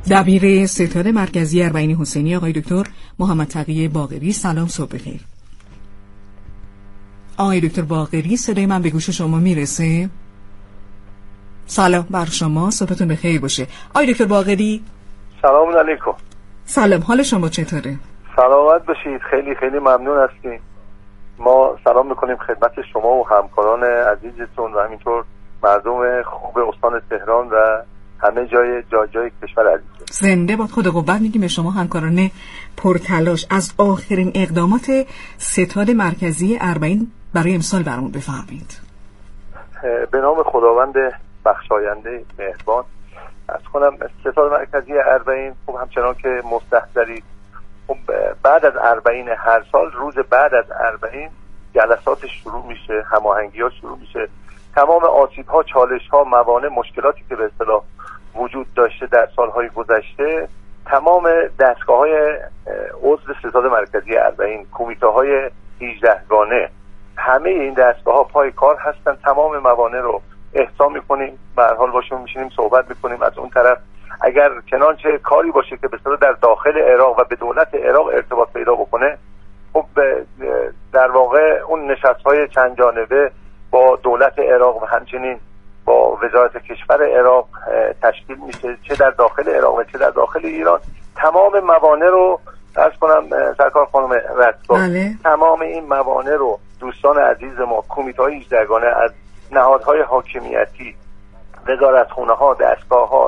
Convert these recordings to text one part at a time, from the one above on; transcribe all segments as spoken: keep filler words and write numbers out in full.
دبیر ستاد مرکزی اربعین حسینی آقای دکتر محمد تقی باقری. سلام، صبح بخیر. آقای دکتر باقری، صدای من به گوش شما میرسه؟ سلام بر شما، صبحتون بخیر باشه. آقای دکتر باقری، سلام علیکم. سلام، حال شما چطوره؟ سلامت باشید، خیلی خیلی ممنون هستیم. ما سلام میکنیم خدمت شما و همکاران عزیزتون و همینطور مردم خوب استان تهران و همه جای جای جای کشور عزیز. زنده باد. خدا قوت میگیم به شما همکاران پرتلاش. از آخرین اقدامات ستاد مرکزی اربعین برای امسال برامون بفرمایید. به نام خداوند بخشاینده مهربان از کنم ستاد مرکزی اربعین خب همچنان که مستحضری خب بعد از اربعین هر سال روز بعد از اربعین جلسات شروع میشه، هماهنگی ها شروع میشه، تمام آسیب ها، چالش ها، موانع، مشکلاتی که به اصطلاح وجود داشته در سالهای گذشته، تمام دستگاه های عضو ستاد مرکزی اربعین، کمیته های هجده گانه، همه این دستگاه ها پای کار هستن. تمام موانع رو احصا میکنیم، به هر حال باشون میشینیم صحبت میکنیم. از اون طرف اگر چنانچه کاری باشه که به اصطلاح در داخل عراق و به دولت عراق ارتباط پیدا بکنه، خب در واقع اون نشست‌های چند جانبه با دولت عراق و همچنین با وزارت کشور عراق تشکیل میشه، چه در داخل عراق و چه در داخل ایران. تمام موانع رو عرض کنم سرکار خانم رستگار، بله. تمام این موانع رو دوستان عزیز ما، کمیته‌های هجدهگانه از نهادهای حاکمیتی، وزارتخونه ها، دستگاه ها،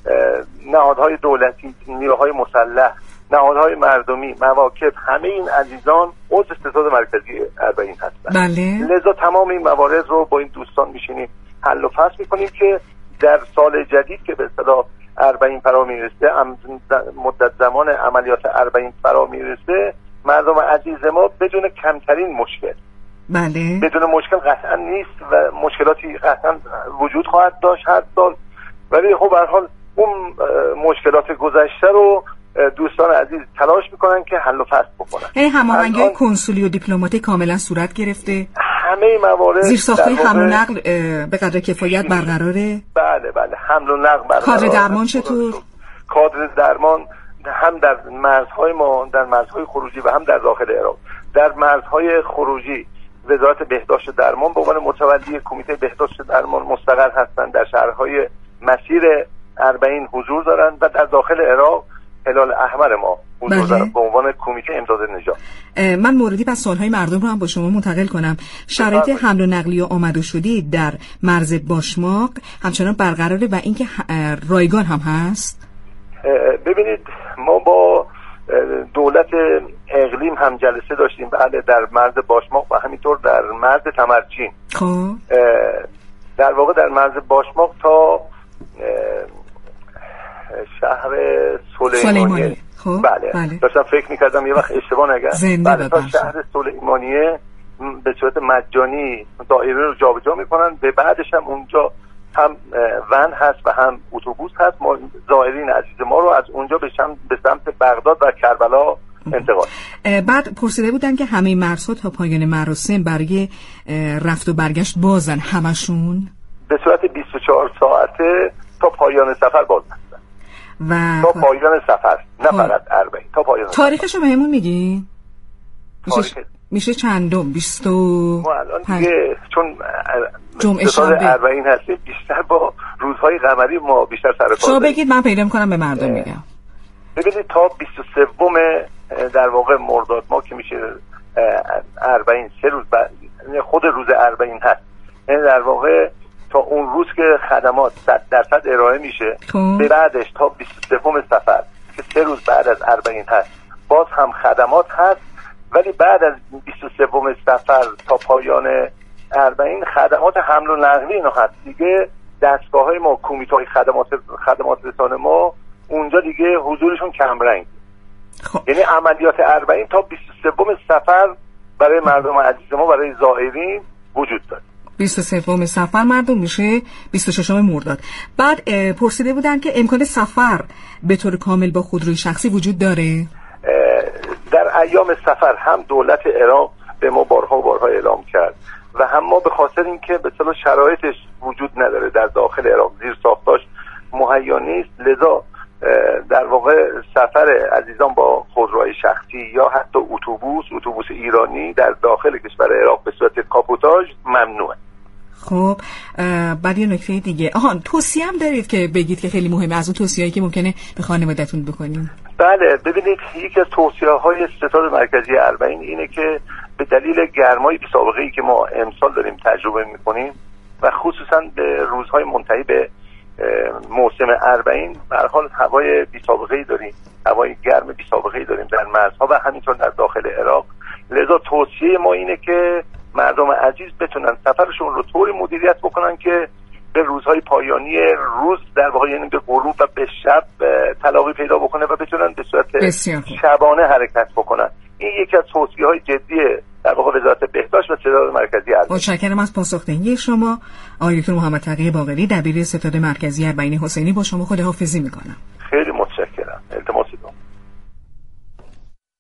نهادهای دولتی، نیروهای مسلح، نهادهای مردمی، مواکب، همه این عزیزان عضو ستاد مرکزی اربعین هستند. بله. لذا تمام این موارد رو با این دوستان میشینیم حل و فصل میکنیم که در سال جدید که به اصطلاح اربعین فرا میرسه، مدت زمان عملیات اربعین فرا میرسه، مردم عزیز ما بدون کمترین مشکل، بله، بدون مشکل قطعا نیست و مشکلاتی قطعا وجود خواهد داشت هر سال، ولی خب به هر حال اون مشکلات گذشته رو دوستان عزیز تلاش میکنن که حل و فصل بکنن. یعنی هماهنگی های کنسولی و دیپلماتیک کاملا صورت گرفته، همه موارد زیرساخت‌های حمل و نقل به قدر کفایت برقراره. بله بله، حمل و نقل برقراره. کادر درمان چطور؟ کادر درمان هم در مرزهای ما، در مرزهای خروجی و هم در داخل عراق. در مرزهای خروجی وزارت بهداشت و درمان به عنوان متولی کمیته بهداشت و درمان مستقر هستند، در شهرهای مسیر اربعین حضور دارند و در داخل عراق هلال احمر ما حضور دارند به عنوان کمیته امداد نجات. من موردی پس سوالهای مردم رو هم با شما منتقل کنم. شرایط حمل و نقلی و آمد و شدی در مرز باشماق همچنان برقراره و اینکه رایگان هم هست؟ ببینید، ما با دولت اقلیم هم جلسه داشتیم، بله، در مرز باشماق و همینطور در مرز تمرچین. خب در واقع در مرز باشماق تا شهر سلیمانیه. خب بله. بله داشتم فکر میکردم یه وقت اشتباه نگم. بله، تا شهر سلیمانیه به صورت مجانی دایره رو جابجا میکنن. به بعدش هم اونجا هم ون هست و هم اتوبوس هست. ما زائرین عزیز ما رو از اونجا به شم به سمت بغداد و کربلا انتقال. بعد پرسیده بودن که همه مرزها تا پایان مراسم برای رفت و برگشت بازن، همشون به صورت بیست و چهار ساعته تا پایان سفر باز هستن و تا پایان سفر، نه فقط اربعین، تا پایان. تاریخشو بهمون میگی؟ میشه تاریخ... میشه چندم؟ بیست و ما الان دیگه چون جمعه شنبه اربعین هستیم، بیشتر با روزهای قمری ما بیشتر سر کار شما بگید من پیدا میکنم به مردم میگم. ببینید تا بیست و سوم در واقع مرداد ما که میشه اربعین، سه روز بعد خود روز اربعین هست، یعنی در واقع تا اون روز که خدمات صد درصد ارائه میشه، به بعدش تا بیست و سوم صفر که سه روز بعد از اربعین هست باز هم خدمات هست، ولی بعد از بیست و سوم صفر تا پایان اربعین خدمات حمل و نقلی اینا هست دیگه. دستگاه های ما، کمیته خدمات خدمات رسانه ما اونجا دیگه حضورشون کمرنگ. خب. یعنی عملیات اربعین تا بیست و سوم صفر برای مردم عزیز ما، برای زائرین وجود داره. بیست و سوم صفر مردم میشه بیست و ششم مرداد. بعد پرسیده بودن که امکان سفر به طور کامل با خودروی شخصی وجود داره؟ در ایام سفر هم دولت عراق به ما بارها و بارها اعلام کرد و هم ما به خاطر اینکه به اصطلاح شرایطش وجود نداره در داخل عراق، زیر ساختاش مهیا نیست، لذا در واقع سفر عزیزان با خودروهای شخصی یا حتی اتوبوس اتوبوس ایرانی در داخل کشور عراق به صورت کاپوتاژ ممنوعه. خب بعد یه نکته دیگه، آها توصیه هم دارید که بگید که خیلی مهمه، از اون توصیه‌ای که ممکنه به خانواده‌تون بکنیم؟ بله ببینید، یکی از توصیه‌های ستاد مرکزی اربعین اینه که به دلیل گرمای بی‌سابقه‌ای که ما امسال داریم تجربه می‌کنیم و خصوصا به روزهای منتهی به موسم اربعین به هر حال هوای بی‌سابقه‌ای داریم، هوای گرم بی‌سابقه‌ای داریم در مرزها و همینطور در داخل عراق. لذا توصیه ما اینه که مردم عزیز بتونن سفرشون رو طوری مدیریت بکنن که به روزهای پایانی روز در واقع یعنی به غروب و به شب تلاقی پیدا بکنه و بتونن به صورت شبانه حرکت بکنن. این یکی از توصیه‌های جدی در واقع وزارت بهداشت و ستاد مرکزی اربعین. متشکرم از پاسخدهی شما. آقای دکتر محمد تقی باقری، دبیر ستاد مرکزی اربعین حسینی، با شما خداحافظی می‌کنم.